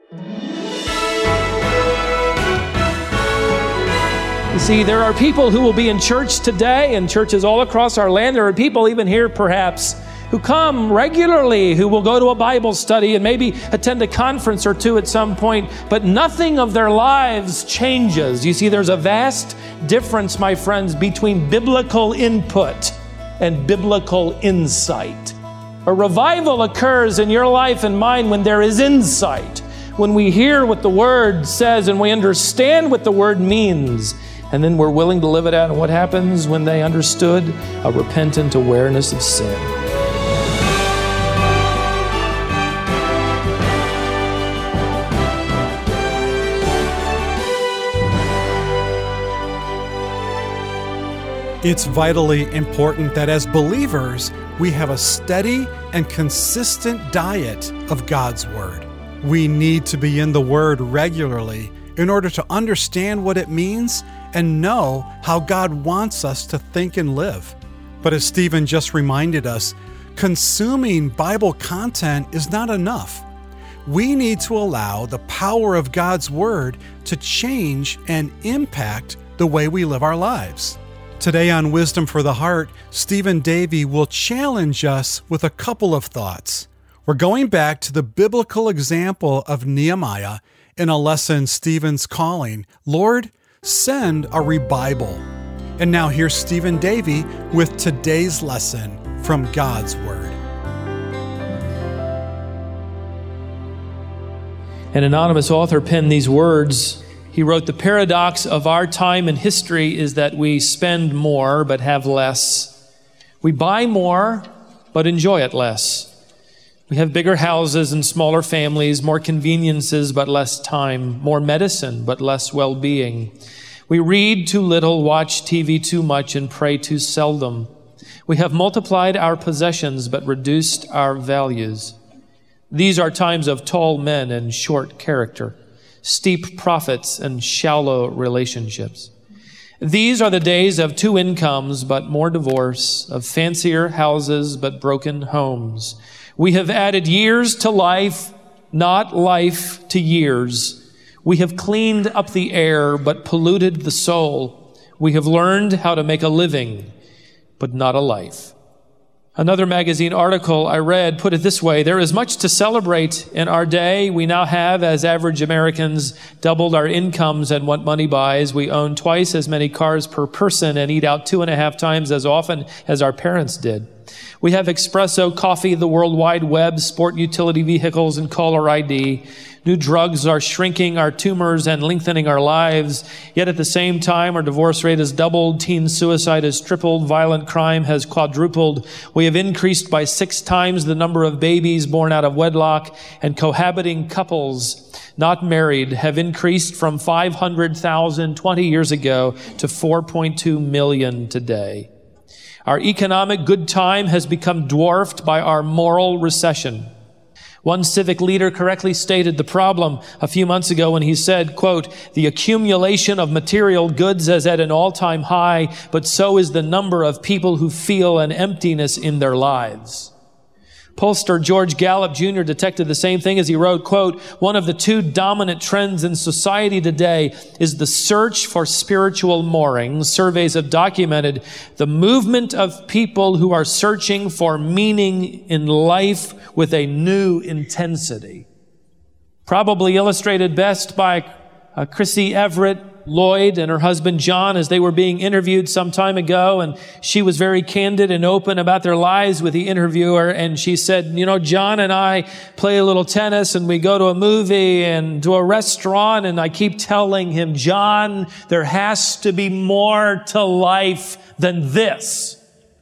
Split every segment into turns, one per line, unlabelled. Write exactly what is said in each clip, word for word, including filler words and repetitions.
You see, there are people who will be in church today and churches all across our land. There are people even here perhaps who come regularly, who will go to a Bible study and maybe attend a conference or two at some point, but nothing of their lives changes. You see, there's a vast difference, my friends, between biblical input and biblical insight. A revival occurs in your life and mine when there is insight, when we hear what the Word says and we understand what the Word means, and then we're willing to live it out. And what happens when they understood? A repentant awareness of sin.
It's vitally important that as believers, we have a steady and consistent diet of God's Word. We need to be in the Word regularly in order to understand what it means and know how God wants us to think and live. But as Stephen just reminded us, consuming Bible content is not enough. We need to allow the power of God's Word to change and impact the way we live our lives. Today on Wisdom for the Heart, Stephen Davey will challenge us with a couple of thoughts. We're going back to the biblical example of Nehemiah in a lesson Stephen's calling, Lord, Send a Revival. And now here's Stephen Davey with today's lesson from God's Word.
An anonymous author penned these words. He wrote, "The paradox of our time and history is that we spend more but have less. We buy more but enjoy it less. We have bigger houses and smaller families, more conveniences but less time, more medicine but less well-being. We read too little, watch T V too much, and pray too seldom. We have multiplied our possessions but reduced our values. These are times of tall men and short character, steep profits and shallow relationships. These are the days of two incomes but more divorce, of fancier houses but broken homes. We have added years to life, not life to years. We have cleaned up the air but polluted the soul. We have learned how to make a living, but not a life." Another magazine article I read put it this way: "There is much to celebrate in our day. We now have, as average Americans, doubled our incomes and what money buys. We own twice as many cars per person and eat out two and a half times as often as our parents did. We have espresso, coffee, the World Wide Web, sport utility vehicles, and caller I D. New drugs are shrinking our tumors and lengthening our lives. Yet at the same time, our divorce rate has doubled, teen suicide has tripled, violent crime has quadrupled. We have increased by six times the number of babies born out of wedlock, and cohabiting couples not married have increased from five hundred thousand twenty years ago to four point two million today. Our economic good time has become dwarfed by our moral recession." One civic leader correctly stated the problem a few months ago when he said, quote, "The accumulation of material goods is at an all-time high, but so is the number of people who feel an emptiness in their lives." Pollster George Gallup Junior detected the same thing as he wrote, quote, "One of the two dominant trends in society today is the search for spiritual moorings. Surveys have documented the movement of people who are searching for meaning in life with a new intensity." Probably illustrated best by uh, Chrissy Everett Lloyd and her husband John as they were being interviewed some time ago, and she was very candid and open about their lives with the interviewer, and she said, "You know, John and I play a little tennis and we go to a movie and to a restaurant, and I keep telling him, John, there has to be more to life than this."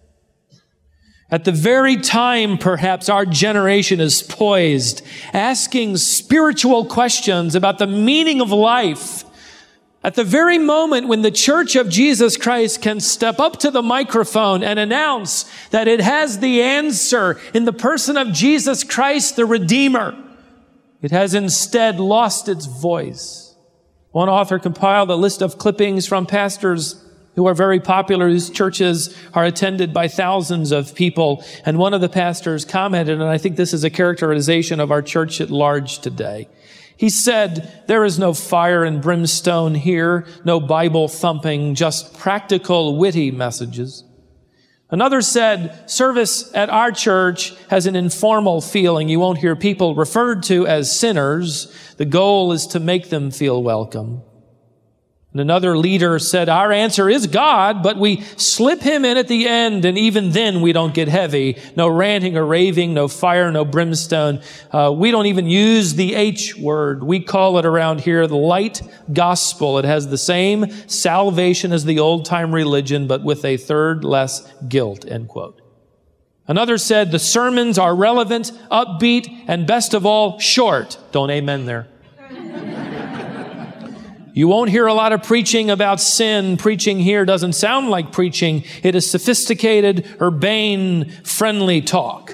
At the very time, perhaps, our generation is poised, asking spiritual questions about the meaning of life, at the very moment when the Church of Jesus Christ can step up to the microphone and announce that it has the answer in the person of Jesus Christ, the Redeemer, it has instead lost its voice. One author compiled a list of clippings from pastors who are very popular, whose churches are attended by thousands of people. And one of the pastors commented, and I think this is a characterization of our church at large today. He said, there is no fire and brimstone here, no Bible thumping, just practical, witty messages. Another said, service at our church has an informal feeling. You won't hear people referred to as sinners. The goal is to make them feel welcome. And another leader said, our answer is God, but we slip him in at the end, and even then we don't get heavy. No ranting or raving, no fire, no brimstone. Uh, we don't even use the H word. We call it around here the light gospel. It has the same salvation as the old-time religion, but with a third less guilt, end quote. Another said, the sermons are relevant, upbeat, and best of all, short. Don't amen there. You won't hear a lot of preaching about sin. Preaching here doesn't sound like preaching. It is sophisticated, urbane, friendly talk.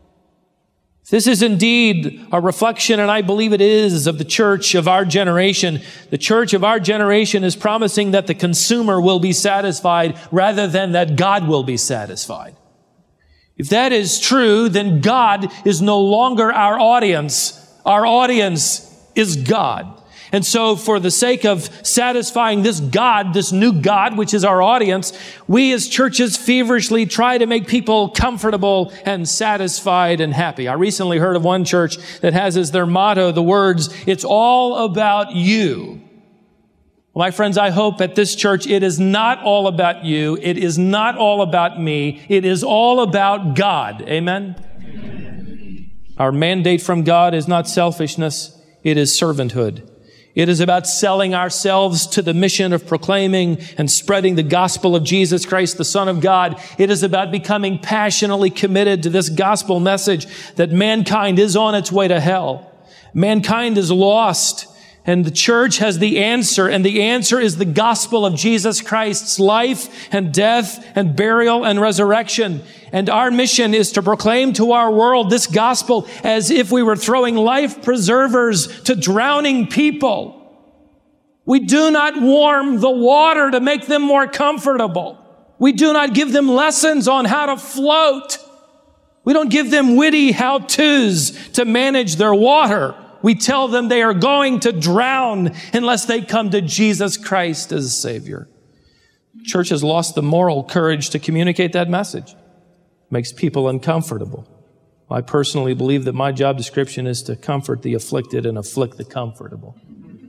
This is indeed a reflection, and I believe it is, of the church of our generation. The church of our generation is promising that the consumer will be satisfied rather than that God will be satisfied. If that is true, then God is no longer our audience. Our audience is God. And so for the sake of satisfying this God, this new God, which is our audience, we as churches feverishly try to make people comfortable and satisfied and happy. I recently heard of one church that has as their motto the words, it's all about you. Well, my friends, I hope at this church it is not all about you. It is not all about me. It is all about God. Amen? Amen. Our mandate from God is not selfishness. It is servanthood. It is about selling ourselves to the mission of proclaiming and spreading the gospel of Jesus Christ, the Son of God. It is about becoming passionately committed to this gospel message that mankind is on its way to hell. Mankind is lost, and the church has the answer, and the answer is the gospel of Jesus Christ's life and death and burial and resurrection. And our mission is to proclaim to our world this gospel as if we were throwing life preservers to drowning people. We do not warm the water to make them more comfortable. We do not give them lessons on how to float. We don't give them witty how-tos to manage their water. We tell them they are going to drown unless they come to Jesus Christ as Savior. The church has lost the moral courage to communicate that message. It makes people uncomfortable. I personally believe that my job description is to comfort the afflicted and afflict the comfortable.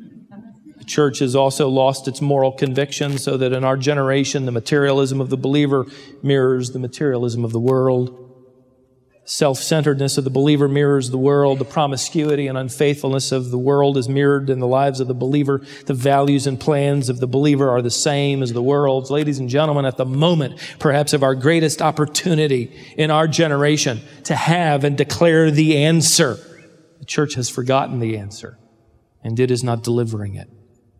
The church has also lost its moral conviction so that in our generation, the materialism of the believer mirrors the materialism of the world. Self-centeredness of the believer mirrors the world. The promiscuity and unfaithfulness of the world is mirrored in the lives of the believer. The values and plans of the believer are the same as the world's. Ladies and gentlemen, at the moment, perhaps of our greatest opportunity in our generation to have and declare the answer, the church has forgotten the answer, and it is not delivering it.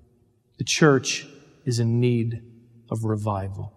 The church is in need of revival.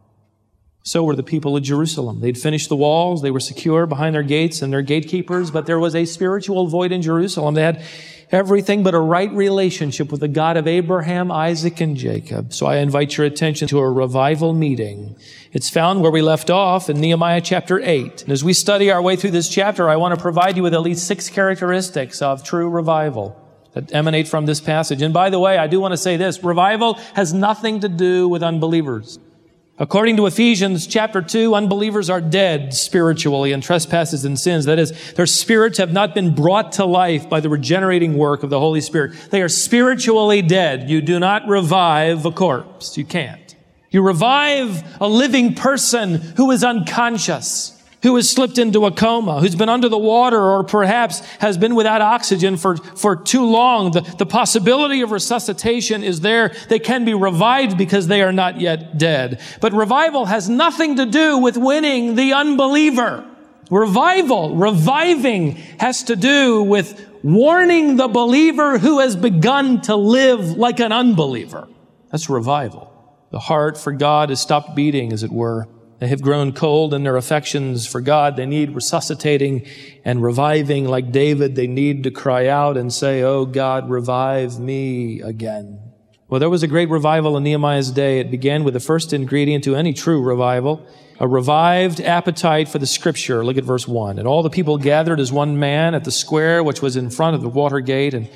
So were the people of Jerusalem. They'd finished the walls. They were secure behind their gates and their gatekeepers, but there was a spiritual void in Jerusalem. They had everything but a right relationship with the God of Abraham, Isaac, and Jacob. So I invite your attention to a revival meeting. It's found where we left off in Nehemiah chapter eight. And as we study our way through this chapter, I want to provide you with at least six characteristics of true revival that emanate from this passage. And by the way, I do want to say this. Revival has nothing to do with unbelievers. According to Ephesians chapter two, unbelievers are dead spiritually in trespasses and sins. That is, their spirits have not been brought to life by the regenerating work of the Holy Spirit. They are spiritually dead. You do not revive a corpse. You can't. You revive a living person who is unconscious, who has slipped into a coma, who's been under the water, or perhaps has been without oxygen for, for too long. The, the possibility of resuscitation is there. They can be revived because they are not yet dead. But revival has nothing to do with winning the unbeliever. Revival, reviving, has to do with warning the believer who has begun to live like an unbeliever. That's revival. The heart for God has stopped beating, as it were. They have grown cold in their affections for God. They need resuscitating and reviving. Like David, they need to cry out and say, "Oh God, revive me again." Well, there was a great revival in Nehemiah's day. It began with the first ingredient to any true revival, a revived appetite for the Scripture. Look at verse one. And all the people gathered as one man at the square which was in front of the water gate, and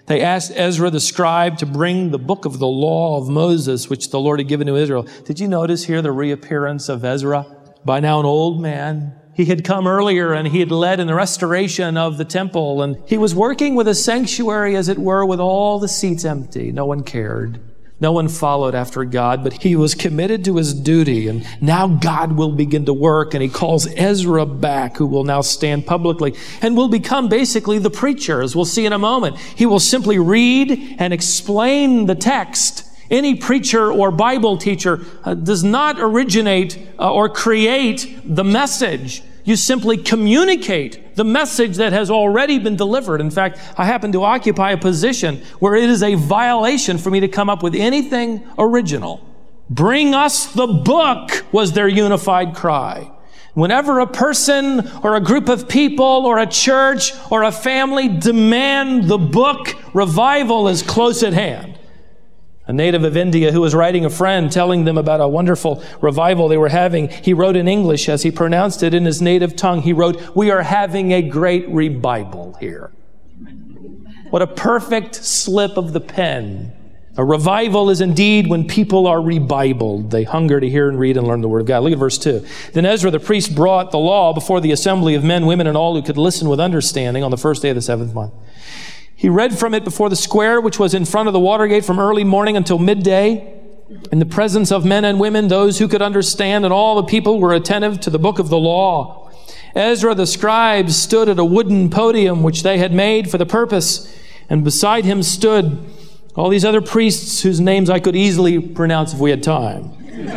They asked Ezra the scribe to bring the book of the law of Moses, which the Lord had given to Israel. Did you notice here the reappearance of Ezra? By now an old man. He had come earlier and he had led in the restoration of the temple, and he was working with a sanctuary, as it were, with all the seats empty. No one cared. No one followed after God, but he was committed to his duty, and now God will begin to work, and he calls Ezra back, who will now stand publicly and will become basically the preacher, as we'll see in a moment. He will simply read and explain the text. Any preacher or Bible teacher uh, does not originate uh, or create the message. You simply communicate the message that has already been delivered. In fact, I happen to occupy a position where it is a violation for me to come up with anything original. Bring us the book, was their unified cry. Whenever a person or a group of people or a church or a family demand the book, revival is close at hand. A native of India who was writing a friend telling them about a wonderful revival they were having, he wrote in English as he pronounced it in his native tongue. He wrote, "We are having a great revival here." What a perfect slip of the pen. A revival is indeed when people are rebibled. They hunger to hear and read and learn the Word of God. Look at verse two. Then Ezra the priest brought the law before the assembly of men, women, and all who could listen with understanding on the first day of the seventh month. He read from it before the square, which was in front of the water gate from early morning until midday, in the presence of men and women, those who could understand, and all the people were attentive to the book of the law. Ezra the scribe stood at a wooden podium which they had made for the purpose, and beside him stood all these other priests whose names I could easily pronounce if we had time.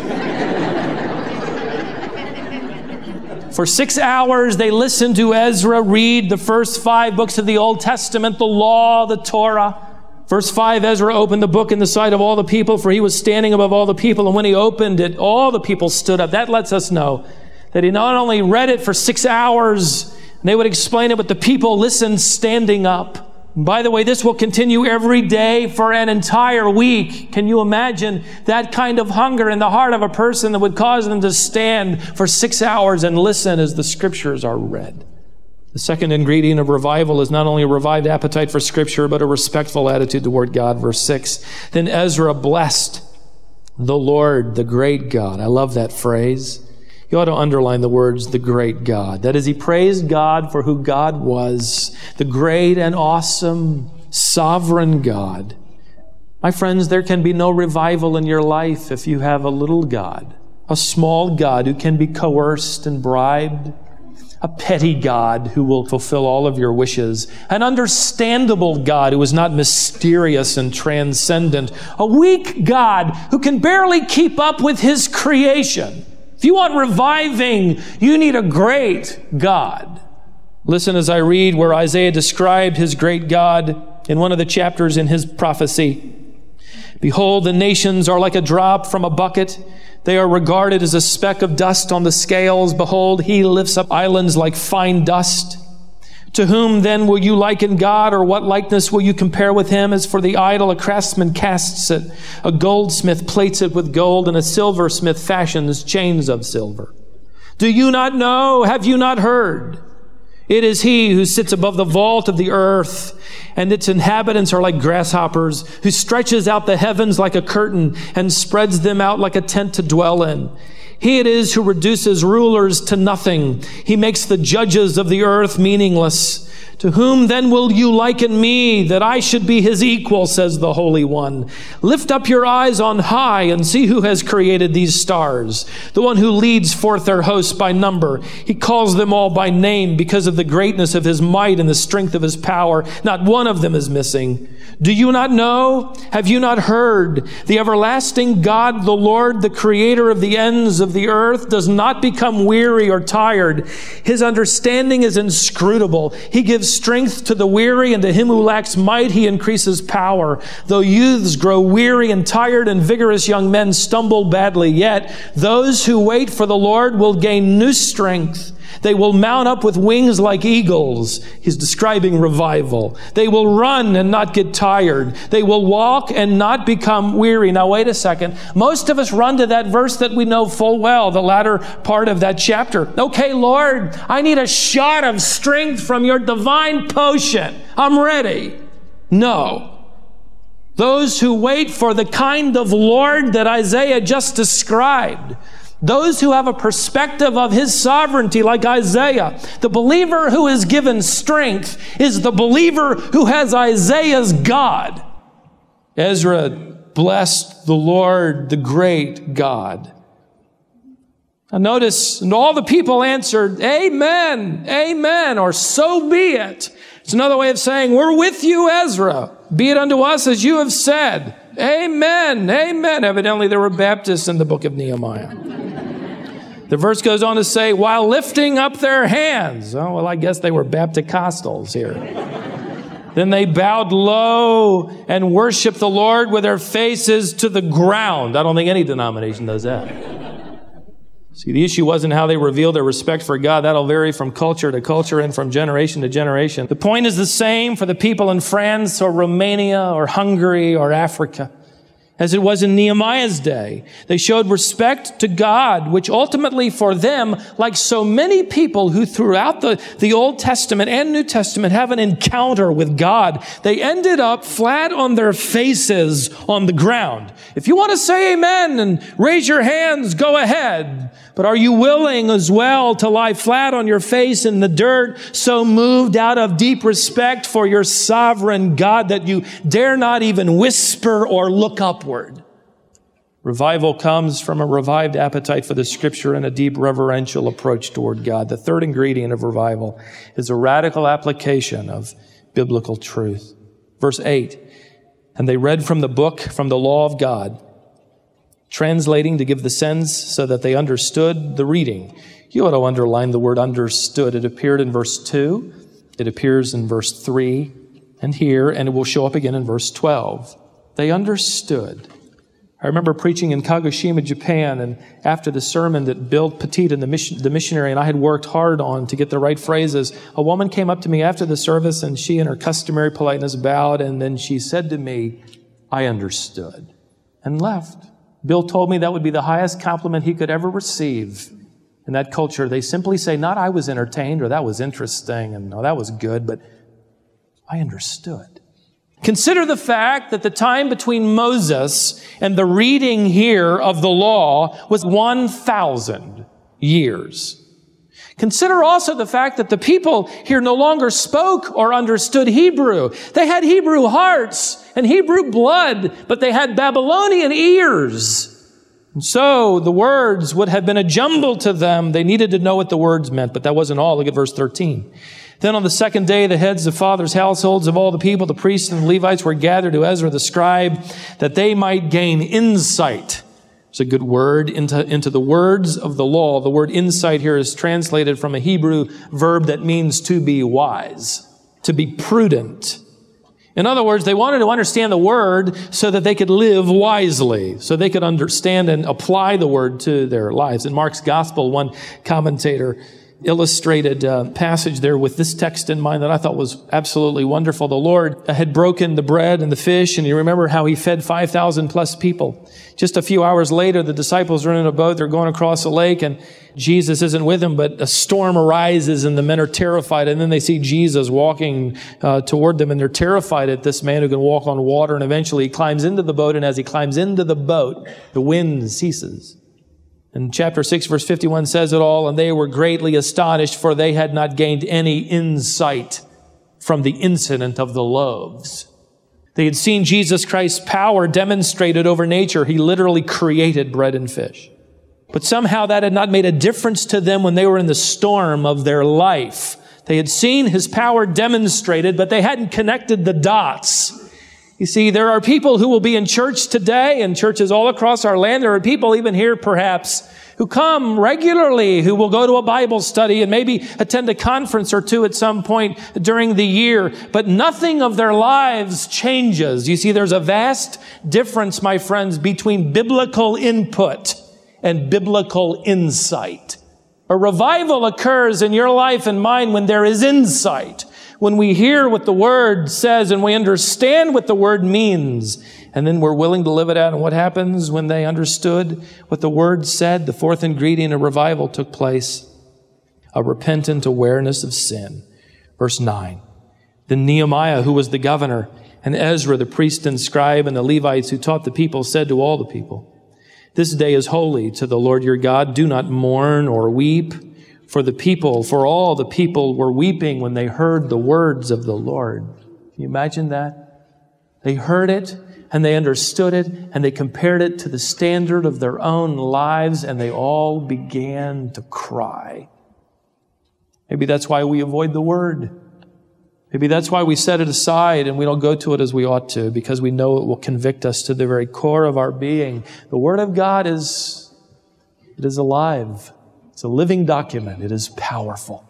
For six hours, they listened to Ezra read the first five books of the Old Testament, the law, the Torah. Verse five, Ezra opened the book in the sight of all the people, for he was standing above all the people. And when he opened it, all the people stood up. That lets us know that he not only read it for six hours, and they would explain it, but the people listened standing up. And by the way, this will continue every day for an entire week. Can you imagine that kind of hunger in the heart of a person that would cause them to stand for six hours and listen as the scriptures are read? The second ingredient of revival is not only a revived appetite for scripture, but a respectful attitude toward God. Verse six, then Ezra blessed the Lord, the great God. I love that phrase. You ought to underline the words, the great God. That is, he praised God for who God was, the great and awesome, sovereign God. My friends, there can be no revival in your life if you have a little God, a small God who can be coerced and bribed, a petty God who will fulfill all of your wishes, an understandable God who is not mysterious and transcendent, a weak God who can barely keep up with his creation. If you want reviving, you need a great God. Listen as I read where Isaiah described his great God in one of the chapters in his prophecy. Behold, the nations are like a drop from a bucket. They are regarded as a speck of dust on the scales. Behold, he lifts up islands like fine dust. To whom then will you liken God, or what likeness will you compare with him? As for the idol, a craftsman casts it, a goldsmith plates it with gold, and a silversmith fashions chains of silver. Do you not know? Have you not heard? It is he who sits above the vault of the earth, and its inhabitants are like grasshoppers, who stretches out the heavens like a curtain and spreads them out like a tent to dwell in. He it is who reduces rulers to nothing. He makes the judges of the earth meaningless. To whom then will you liken me, that I should be his equal, says the Holy One. Lift up your eyes on high and see who has created these stars, the one who leads forth their hosts by number. He calls them all by name because of the greatness of his might and the strength of his power. Not one of them is missing. Do you not know? Have you not heard? The everlasting God, the Lord, the creator of the ends of the earth, does not become weary or tired. His understanding is inscrutable. He gives strength to the weary, and to him who lacks might he increases power. Though youths grow weary and tired, and vigorous young men stumble badly, yet those who wait for the Lord will gain new strength. They will mount up with wings like eagles. He's describing revival. They will run and not get tired. They will walk and not become weary. Now, wait a second. Most of us run to that verse that we know full well, the latter part of that chapter. Okay, Lord, I need a shot of strength from your divine potion. I'm ready. No. Those who wait for the kind of Lord that Isaiah just described, those who have a perspective of his sovereignty like Isaiah, the believer who is given strength is the believer who has Isaiah's God. Ezra blessed the Lord, the great God. Now notice, and all the people answered, Amen, Amen, or so be it. It's another way of saying, we're with you, Ezra. Be it unto us as you have said. Amen, Amen. Evidently there were Baptists in the book of Nehemiah. The verse goes on to say, while lifting up their hands. Oh, well, I guess they were Bapticostals here. Then they bowed low and worshiped the Lord with their faces to the ground. I don't think any denomination does that. See, the issue wasn't how they revealed their respect for God. That'll vary from culture to culture and from generation to generation. The point is the same for the people in France or Romania or Hungary or Africa as it was in Nehemiah's day. They showed respect to God, which ultimately for them, like so many people who throughout the, the Old Testament and New Testament have an encounter with God, they ended up flat on their faces on the ground. If you want to say amen and raise your hands, go ahead. But are you willing as well to lie flat on your face in the dirt, so moved out of deep respect for your sovereign God that you dare not even whisper or look upward? Revival comes from a revived appetite for the Scripture and a deep reverential approach toward God. The third ingredient of revival is a radical application of biblical truth. Verse eight, and they read from the book, from the law of God, translating to give the sense so that they understood the reading. You ought to underline the word understood. It appeared in verse two. It appears in verse three and here, and it will show up again in verse twelve. They understood. I remember preaching in Kagoshima, Japan, and after the sermon that Bill Petit and the, mission, the missionary and I had worked hard on to get the right phrases, a woman came up to me after the service, and she in her customary politeness bowed, and then she said to me, I understood, and left. Bill told me that would be the highest compliment he could ever receive. In that culture, they simply say, not I was entertained or that was interesting and no, that was good, but I understood. Consider the fact that the time between Moses and the reading here of the law was one thousand years. Consider also the fact that the people here no longer spoke or understood Hebrew. They had Hebrew hearts and Hebrew blood, but they had Babylonian ears. And so the words would have been a jumble to them. They needed to know what the words meant, but that wasn't all. Look at verse thirteen. Then on the second day, the heads of fathers' households of all the people, the priests and the Levites, were gathered to Ezra the scribe, that they might gain insight. It's a good word, into, into the words of the law. The word insight here is translated from a Hebrew verb that means to be wise, to be prudent. In other words, they wanted to understand the word so that they could live wisely, so they could understand and apply the word to their lives. In Mark's gospel, one commentator illustrated uh, passage there with this text in mind that I thought was absolutely wonderful. The Lord had broken the bread and the fish, and you remember how he fed five thousand plus people. Just a few hours later, the disciples are in a boat. They're going across a lake, and Jesus isn't with them, but a storm arises, and the men are terrified. And then they see Jesus walking uh, toward them, and they're terrified at this man who can walk on water. And eventually he climbs into the boat, and as he climbs into the boat, the wind ceases. And chapter six, verse fifty-one says it all, and they were greatly astonished, for they had not gained any insight from the incident of the loaves. They had seen Jesus Christ's power demonstrated over nature. He literally created bread and fish. But somehow that had not made a difference to them when they were in the storm of their life. They had seen his power demonstrated, but they hadn't connected the dots. You see, there are people who will be in church today and churches all across our land. There are people even here perhaps who come regularly, who will go to a Bible study and maybe attend a conference or two at some point during the year, but nothing of their lives changes. You see, there's a vast difference, my friends, between biblical input and biblical insight. A revival occurs in your life and mine when there is insight. When we hear what the Word says and we understand what the Word means, and then we're willing to live it out. And what happens when they understood what the Word said? The fourth ingredient of revival took place, a repentant awareness of sin. Verse nine, then Nehemiah, who was the governor, And Ezra, the priest and scribe, and the Levites who taught the people said to all the people, "This day is holy to the Lord your God. Do not mourn or weep." For the people, for all the people were weeping when they heard the words of the Lord. Can you imagine that? They heard it and they understood it and they compared it to the standard of their own lives and they all began to cry. Maybe that's why we avoid the Word. Maybe that's why we set it aside and we don't go to it as we ought to, because we know it will convict us to the very core of our being. The Word of God is, it is alive. It's a living document. It is powerful.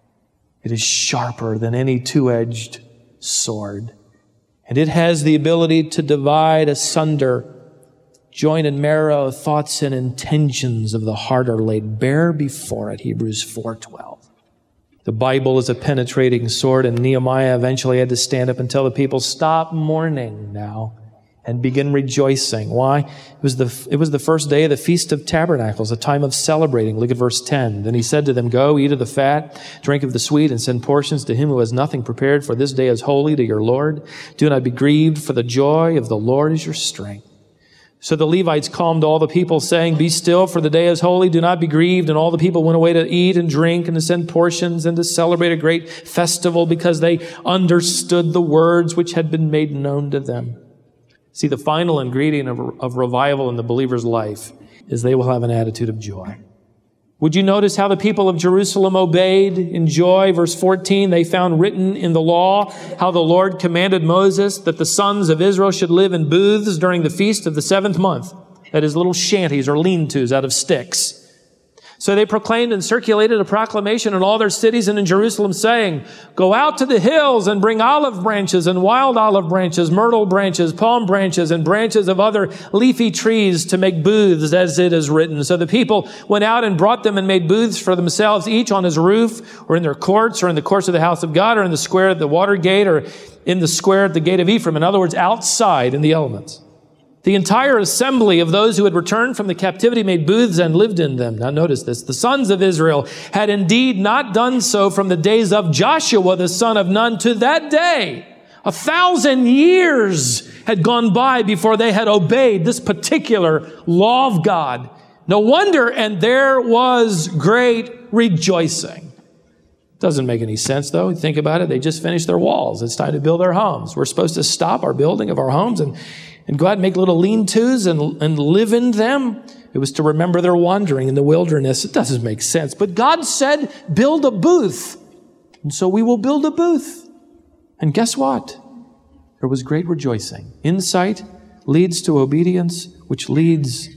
It is sharper than any two-edged sword. And it has the ability to divide asunder. Joint and marrow, thoughts and intentions of the heart are laid bare before it. Hebrews four twelve. The Bible is a penetrating sword, and Nehemiah eventually had to stand up and tell the people, "Stop mourning now and begin rejoicing." Why? It was the, it was the first day of the Feast of Tabernacles, a time of celebrating. Look at verse ten. Then he said to them, "Go, eat of the fat, drink of the sweet, and send portions to him who has nothing prepared, for this day is holy to your Lord. Do not be grieved, for the joy of the Lord is your strength." So the Levites calmed all the people, saying, "Be still, for the day is holy. Do not be grieved." And all the people went away to eat and drink and to send portions and to celebrate a great festival, because they understood the words which had been made known to them. See, the final ingredient of, of revival in the believer's life is they will have an attitude of joy. Would you notice how the people of Jerusalem obeyed in joy? Verse fourteen, they found written in the law how the Lord commanded Moses that the sons of Israel should live in booths during the feast of the seventh month. That is, little shanties or lean-tos out of sticks. So they proclaimed and circulated a proclamation in all their cities and in Jerusalem, saying, "Go out to the hills and bring olive branches and wild olive branches, myrtle branches, palm branches, and branches of other leafy trees to make booths, as it is written." So the people went out and brought them and made booths for themselves, each on his roof, or in their courts, or in the courts of the house of God, or in the square at the water gate, or in the square at the gate of Ephraim. In other words, outside in the elements. The entire assembly of those who had returned from the captivity made booths and lived in them. Now notice this. The sons of Israel had indeed not done so from the days of Joshua, the son of Nun, to that day. A thousand years had gone by before they had obeyed this particular law of God. No wonder, and there was great rejoicing. Doesn't make any sense, though. Think about it. They just finished their walls. It's time to build their homes. We're supposed to stop our building of our homes and And go out and make little lean-tos and, and live in them. It was to remember their wandering in the wilderness. It doesn't make sense. But God said, build a booth. And so we will build a booth. And guess what? There was great rejoicing. Insight leads to obedience, which leads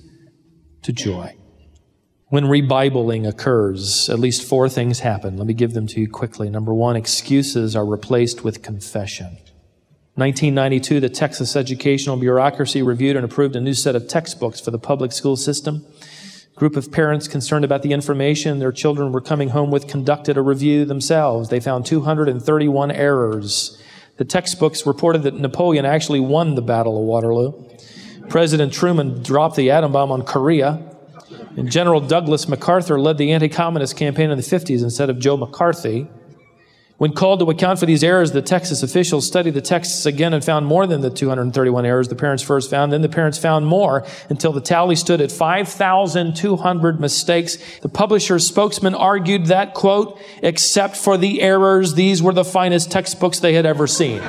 to joy. When rebibling occurs, at least four things happen. Let me give them to you quickly. Number one, excuses are replaced with confession. nineteen ninety-two, the Texas educational bureaucracy reviewed and approved a new set of textbooks for the public school system. A group of parents concerned about the information their children were coming home with conducted a review themselves. They found two hundred thirty-one errors. The textbooks reported that Napoleon actually won the Battle of Waterloo. President Truman dropped the atom bomb on Korea. And General Douglas MacArthur led the anti-communist campaign in the fifties instead of Joe McCarthy. When called to account for these errors, the Texas officials studied the texts again and found more than the two hundred thirty-one errors the parents first found. Then the parents found more until the tally stood at five thousand two hundred mistakes. The publisher's spokesman argued that, quote, "except for the errors, these were the finest textbooks they had ever seen."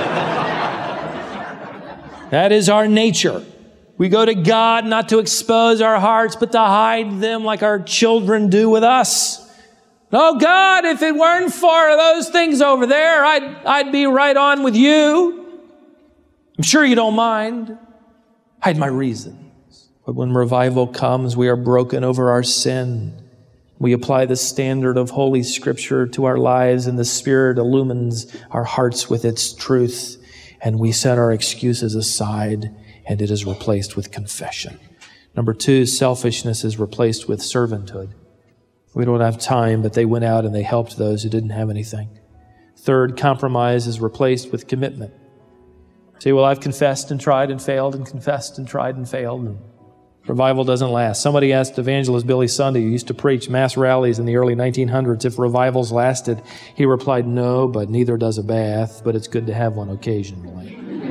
That is our nature. We go to God not to expose our hearts, but to hide them like our children do with us. "Oh God, if it weren't for those things over there, I'd, I'd be right on with you. I'm sure you don't mind." Hide my reasons. But when revival comes, we are broken over our sin. We apply the standard of Holy Scripture to our lives, and the Spirit illumines our hearts with its truth. And we set our excuses aside, and it is replaced with confession. Number two, selfishness is replaced with servanthood. We don't have time, but they went out and they helped those who didn't have anything. Third, compromise is replaced with commitment. Say, well, I've confessed and tried and failed and confessed and tried and failed. And revival doesn't last. Somebody asked evangelist Billy Sunday, who used to preach mass rallies in the early nineteen hundreds, if revivals lasted. He replied, "No, but neither does a bath, but it's good to have one occasionally."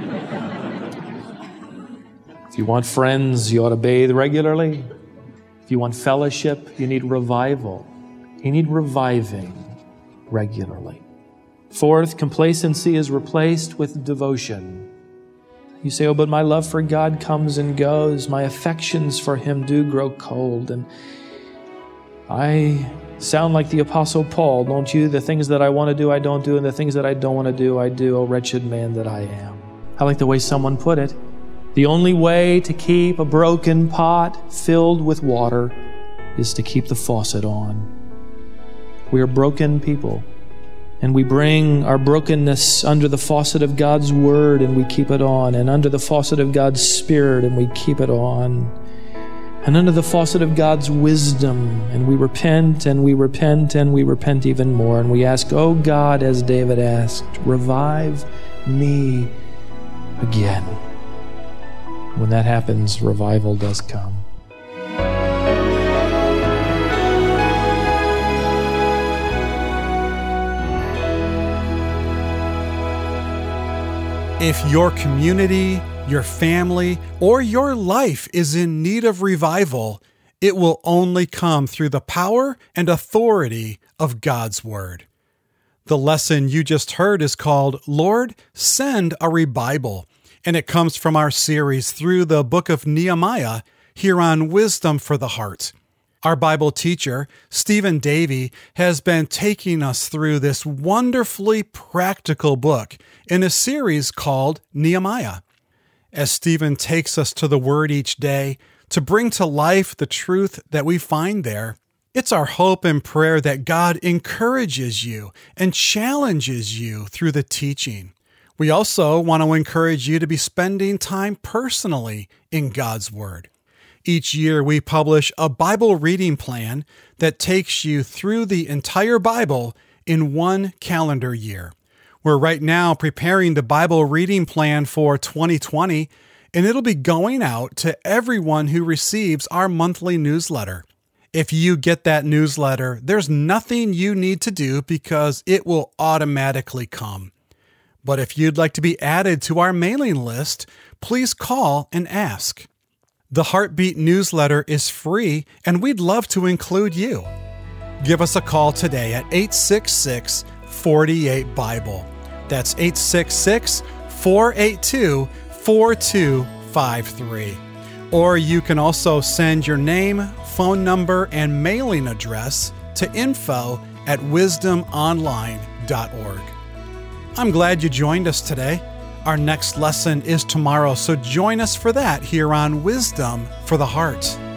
If you want friends, you ought to bathe regularly. If you want fellowship, you need revival. You need reviving regularly. Fourth, complacency is replaced with devotion. You say, oh, but my love for God comes and goes. My affections for Him do grow cold. And I sound like the Apostle Paul, don't you? The things that I want to do, I don't do, and the things that I don't want to do, I do. Oh, wretched man that I am. I like the way someone put it. The only way to keep a broken pot filled with water is to keep the faucet on. We are broken people, and we bring our brokenness under the faucet of God's Word, and we keep it on, and under the faucet of God's Spirit, and we keep it on, and under the faucet of God's wisdom, and we repent, and we repent, and we repent even more, and we ask, oh God, as David asked, revive me again. When that happens, revival does come.
If your community, your family, or your life is in need of revival, it will only come through the power and authority of God's Word. The lesson you just heard is called, Lord, Send a Revival, and it comes from our series through the book of Nehemiah here on Wisdom for the Heart. Our Bible teacher, Stephen Davey, has been taking us through this wonderfully practical book in a series called Nehemiah. As Stephen takes us to the Word each day to bring to life the truth that we find there, it's our hope and prayer that God encourages you and challenges you through the teaching. We also want to encourage you to be spending time personally in God's Word. Each year we publish a Bible reading plan that takes you through the entire Bible in one calendar year. We're right now preparing the Bible reading plan for twenty twenty, and it'll be going out to everyone who receives our monthly newsletter. If you get that newsletter, there's nothing you need to do because it will automatically come. But if you'd like to be added to our mailing list, please call and ask. The Heartbeat newsletter is free, and we'd love to include you. Give us a call today at eight six six, four eight, Bible. That's eight six six, four eight two, four two five three. Or you can also send your name, phone number, and mailing address to info at wisdom online dot org. I'm glad you joined us today. Our next lesson is tomorrow, so join us for that here on Wisdom for the Heart.